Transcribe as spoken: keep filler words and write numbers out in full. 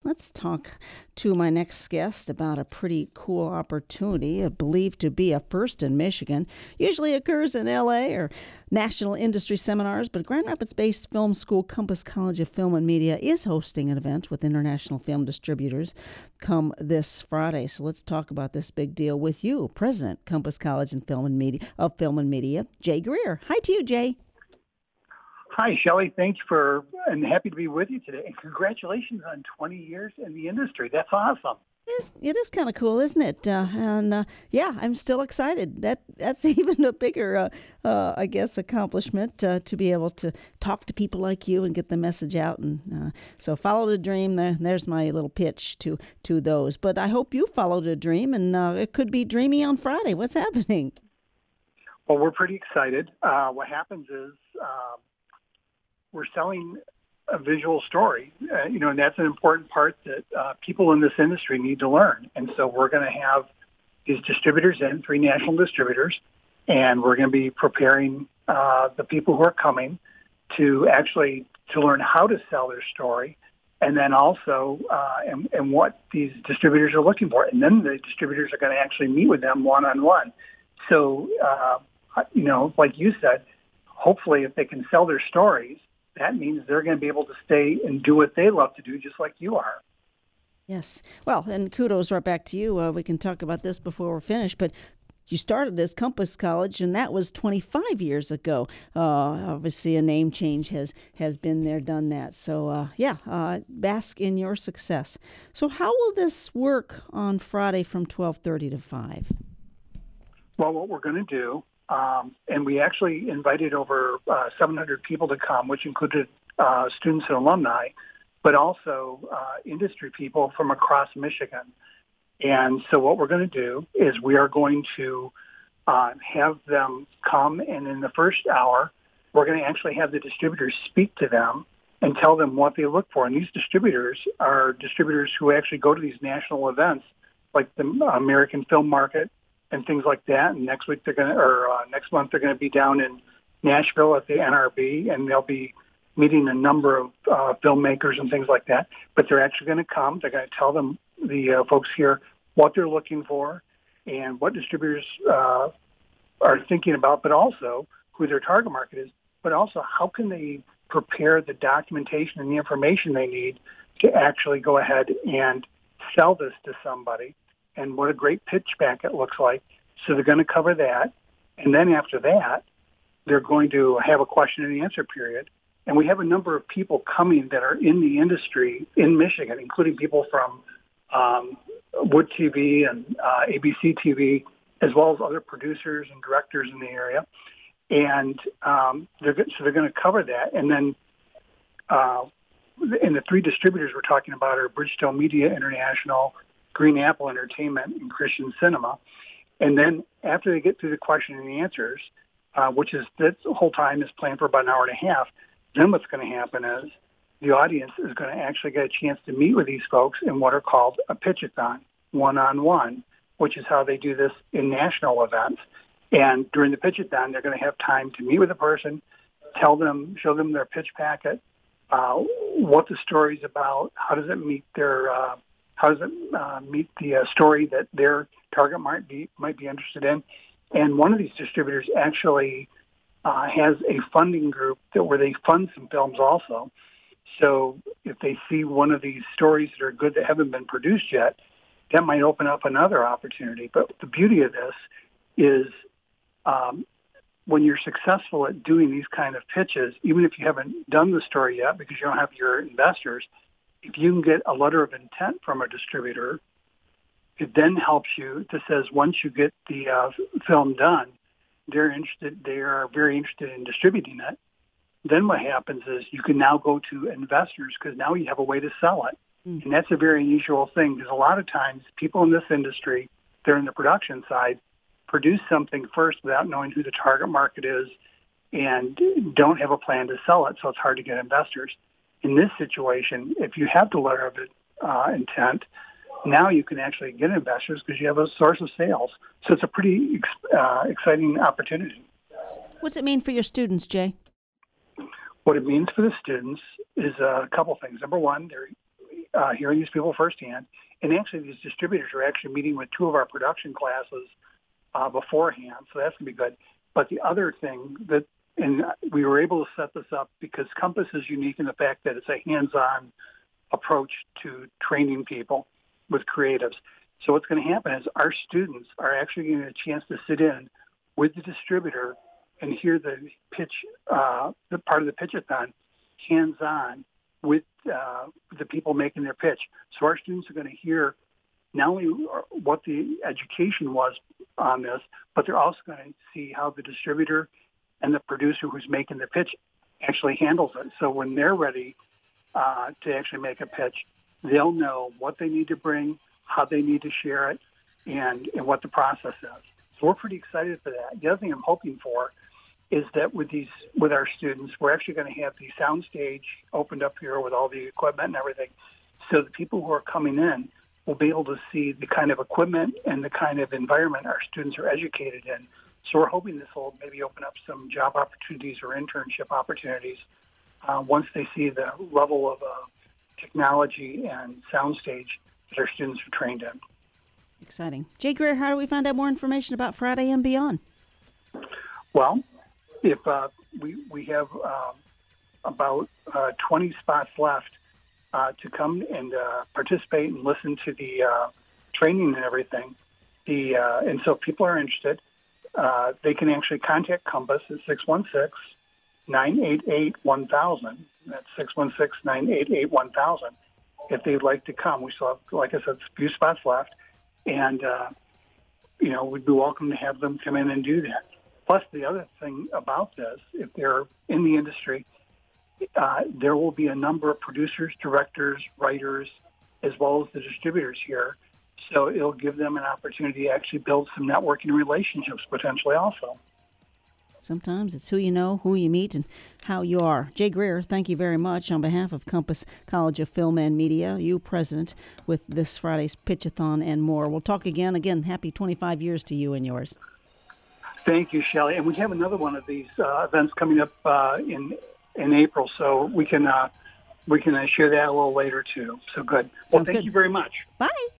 let's talk to my next guest about a pretty cool opportunity, uh, believed to be a first in Michigan. Usually occurs in L A or national industry seminars, but Grand Rapids-based film school Compass College of Film and Media is hosting an event with international film distributors come this Friday. So let's talk about this big deal with you, President, Compass College and Film and Media of Film and Media, Jay Greer. Hi to you, Jay. Hi, Shelley. Thanks for, and happy to be with you today. And congratulations on twenty years in the industry. That's awesome. It is, it is kind of cool, isn't it? Uh, and uh, yeah, I'm still excited. That That's even a bigger, uh, uh, I guess, accomplishment uh, to be able to talk to people like you and get the message out. And uh, so follow the dream. There, there's my little pitch to, to those. But I hope you followed a dream, and uh, it could be dreamy on Friday. What's happening? Well, we're pretty excited. Uh, what happens is, uh, we're selling a visual story, uh, you know, and that's an important part that uh, people in this industry need to learn. And so we're going to have these distributors in, three national distributors, and we're going to be preparing uh, the people who are coming to actually to learn how to sell their story, and then also uh, and, and what these distributors are looking for. And then the distributors are going to actually meet with them one-on-one. So, uh, you know, like you said, hopefully if they can sell their stories, that means they're going to be able to stay and do what they love to do, just like you are. Yes. Well, and kudos right back to you. Uh, we can talk about this before we're finished, but you started as Compass College, and that was twenty-five years ago. Uh, obviously, a name change has, has been there, done that. So, uh, yeah, uh, bask in your success. So how will this work on Friday from twelve thirty to five? Well, what we're going to do, Um, and we actually invited over uh, seven hundred people to come, which included uh, students and alumni, but also uh, industry people from across Michigan. And so what we're going to do is we are going to uh, have them come, and in the first hour, we're going to actually have the distributors speak to them and tell them what they look for. And these distributors are distributors who actually go to these national events like the American Film Market and things like that. And next week they're going to, or uh, next month they're going to be down in Nashville at the N R B, and they'll be meeting a number of uh, filmmakers and things like that. But they're actually going to come. They're going to tell them, the uh, folks here, what they're looking for and what distributors uh, are thinking about, but also who their target market is, but also how can they prepare the documentation and the information they need to actually go ahead and sell this to somebody, and what a great pitch back it looks like. So they're going to cover that. And then after that, they're going to have a question and answer period. And we have a number of people coming that are in the industry in Michigan, including people from um, Wood T V and uh, A B C T V, as well as other producers and directors in the area. And um, they're, so they're going to cover that. And then uh, and the three distributors we're talking about are Bridgestone Media International, Green Apple Entertainment, and Christian Cinema. And then after they get through the question and the answers, uh, which is this whole time is planned for about an hour and a half, then what's going to happen is the audience is going to actually get a chance to meet with these folks in what are called a pitch-a-thon, one-on-one, which is how they do this in national events. And during the pitch-a-thon, they're going to have time to meet with a person, tell them, show them their pitch packet, uh, what the story's about, how does it meet their uh, How does it uh, meet the uh, story that their target might be might be interested in? And one of these distributors actually uh, has a funding group that where they fund some films also. So if they see one of these stories that are good that haven't been produced yet, that might open up another opportunity. But the beauty of this is um, when you're successful at doing these kind of pitches, even if you haven't done the story yet because you don't have your investors, if you can get a letter of intent from a distributor, it then helps you. That says once you get the uh, film done, they're interested. They are very interested in distributing it. Then what happens is you can now go to investors because now you have a way to sell it, mm. and that's a very unusual thing because a lot of times people in this industry, they're in the production side, produce something first without knowing who the target market is, and don't have a plan to sell it. So it's hard to get investors. In this situation, if you have the letter of uh, intent, now you can actually get investors because you have a source of sales. So it's a pretty uh, exciting opportunity. What's it mean for your students, Jay? What it means for the students is a couple things. Number one, they're uh, hearing these people firsthand. And actually, these distributors are actually meeting with two of our production classes uh, beforehand, so that's going to be good. But the other thing that, and we were able to set this up because Compass is unique in the fact that it's a hands-on approach to training people with creatives. So what's going to happen is our students are actually getting a chance to sit in with the distributor and hear the pitch, uh, the part of the pitch-a-thon, hands-on with uh, the people making their pitch. So our students are going to hear not only what the education was on this, but they're also going to see how the distributor and the producer who's making the pitch actually handles it. So when they're ready uh, to actually make a pitch, they'll know what they need to bring, how they need to share it, and, and what the process is. So we're pretty excited for that. The other thing I'm hoping for is that with these, with our students, we're actually going to have the sound stage opened up here with all the equipment and everything. So the people who are coming in will be able to see the kind of equipment and the kind of environment our students are educated in. So we're hoping this will maybe open up some job opportunities or internship opportunities uh, once they see the level of uh, technology and soundstage that our students are trained in. Exciting. Jay Greer, how do we find out more information about Friday and Beyond? Well, if uh, we we have uh, about uh, twenty spots left uh, to come and uh, participate and listen to the uh, training and everything. The uh, and so if people are interested, uh, they can actually contact Compass at six one six, nine eight eight, one thousand. That's six one six, nine eight eight, one thousand. If they'd like to come, we still have, like I said, a few spots left. And, uh, you know, we'd be welcome to have them come in and do that. Plus, the other thing about this, if they're in the industry, uh, there will be a number of producers, directors, writers, as well as the distributors here. So it'll give them an opportunity to actually build some networking relationships potentially also. Sometimes it's who you know, who you meet, and how you are. Jay Greer, thank you very much on behalf of Compass College of Film and Media, you president with this Friday's Pitch-a-thon and more. We'll talk again. Again, happy twenty-five years to you and yours. Thank you, Shelley. And we have another one of these uh, events coming up uh, in in April, so we can uh, we can uh, share that a little later too. So good. Sounds well, thank good. you very much. Bye.